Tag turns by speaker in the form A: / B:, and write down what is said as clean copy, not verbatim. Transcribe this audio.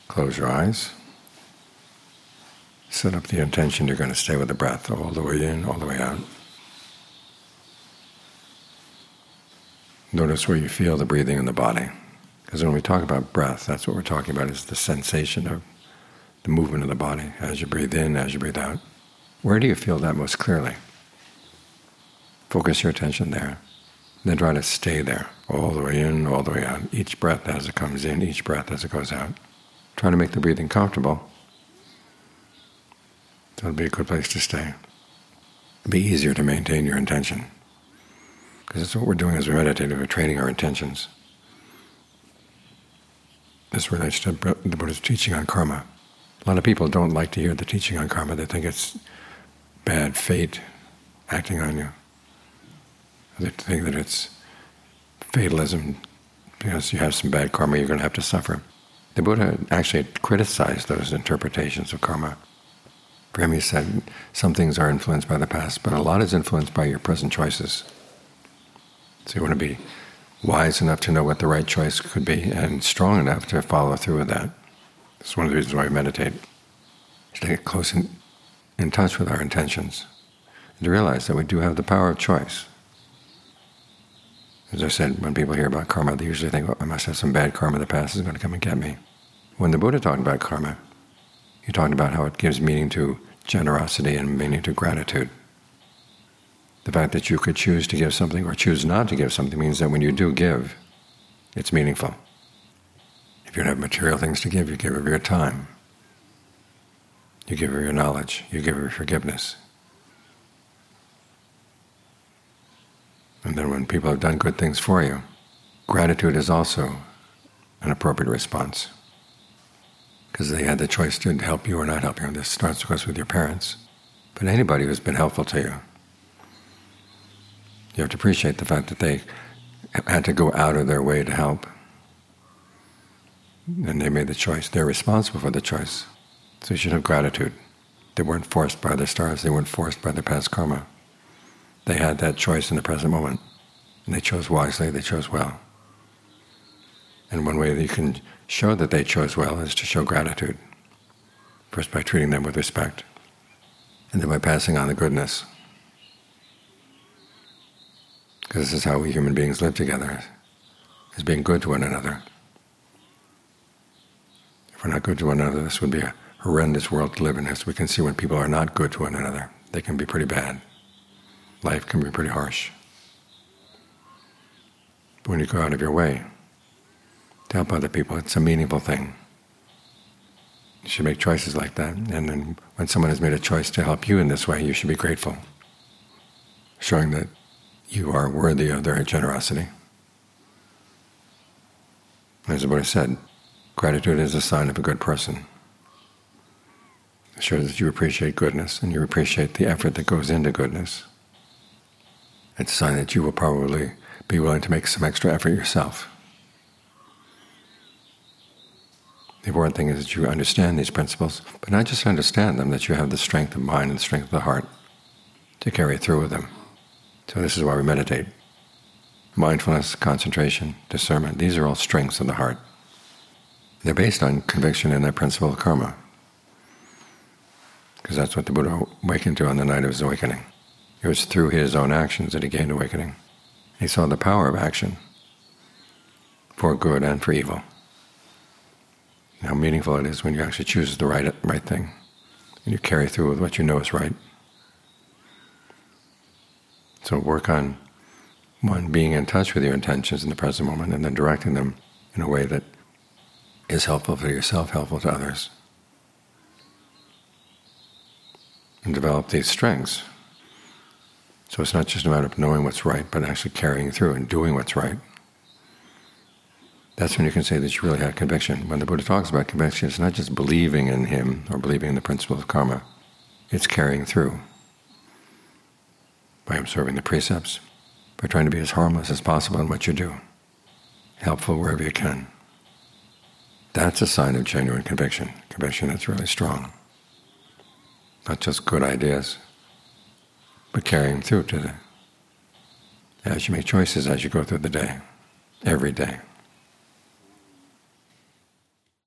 A: Close your eyes. Set up the intention you're going to stay with the breath all the way in, all the way out. Notice where you feel the breathing in the body. Because when we talk about breath, that's what we're talking about, is the sensation of the movement of the body as you breathe in, as you breathe out. Where do you feel that most clearly? Focus your attention there. Then try to stay there, all the way in, all the way out. Each breath as it comes in, each breath as it goes out. Try to make the breathing comfortable. So it'll be a good place to stay. It'll be easier to maintain your intention. Because that's what we're doing as we meditate, we're training our intentions. This relates to the Buddha's teaching on karma. A lot of people don't like to hear the teaching on karma. They think it's bad fate acting on you. They think that it's fatalism. Because you have some bad karma, you're going to have to suffer. The Buddha actually criticized those interpretations of karma. For him, he said, some things are influenced by the past, but a lot is influenced by your present choices. So you want to be wise enough to know what the right choice could be and strong enough to follow through with that. That's one of the reasons why we meditate, to get close in touch with our intentions, and to realize that we do have the power of choice. As I said, when people hear about karma, they usually think, oh, I must have some bad karma, the past is going to come and get me. When the Buddha talked about karma, he talked about how it gives meaning to generosity and meaning to gratitude. The fact that you could choose to give something or choose not to give something means that when you do give, it's meaningful. If you don't have material things to give, you give of your time. You give of your knowledge. You give of your forgiveness. And then when people have done good things for you, gratitude is also an appropriate response. Because they had the choice to help you or not help you. This starts, of course, with your parents. But anybody who's been helpful to you, you have to appreciate the fact that they had to go out of their way to help. And they made the choice. They're responsible for the choice. So you should have gratitude. They weren't forced by their stars. They weren't forced by their past karma. They had that choice in the present moment. And they chose wisely. They chose well. And one way that you can show that they chose well is to show gratitude. First by treating them with respect. And then by passing on the goodness. Because this is how we human beings live together, is being good to one another. If we're not good to one another, this would be a horrendous world to live in. As we can see, when people are not good to one another, they can be pretty bad. Life can be pretty harsh. But when you go out of your way to help other people, it's a meaningful thing. You should make choices like that. And then when someone has made a choice to help you in this way, you should be grateful, showing that you are worthy of their generosity. As the Buddha said, gratitude is a sign of a good person. It shows that you appreciate goodness and you appreciate the effort that goes into goodness. It's a sign that you will probably be willing to make some extra effort yourself. The important thing is that you understand these principles, but not just understand them, that you have the strength of mind and the strength of the heart to carry through with them. So this is why we meditate. Mindfulness, concentration, discernment, these are all strengths of the heart. They're based on conviction in that principle of karma, because that's what the Buddha awakened to on the night of his awakening. It was through his own actions that he gained awakening. He saw the power of action for good and for evil. And how meaningful it is when you actually choose the right thing, and you carry through with what you know is right. So work on, one, being in touch with your intentions in the present moment, and then directing them in a way that is helpful for yourself, helpful to others. And develop these strengths. So it's not just a matter of knowing what's right, but actually carrying through and doing what's right. That's when you can say that you really have conviction. When the Buddha talks about conviction, it's not just believing in him or believing in the principle of karma. It's carrying through by observing the precepts, by trying to be as harmless as possible in what you do, helpful wherever you can. That's a sign of genuine conviction, conviction that's really strong. Not just good ideas, but carrying through to as you make choices as you go through the day, every day.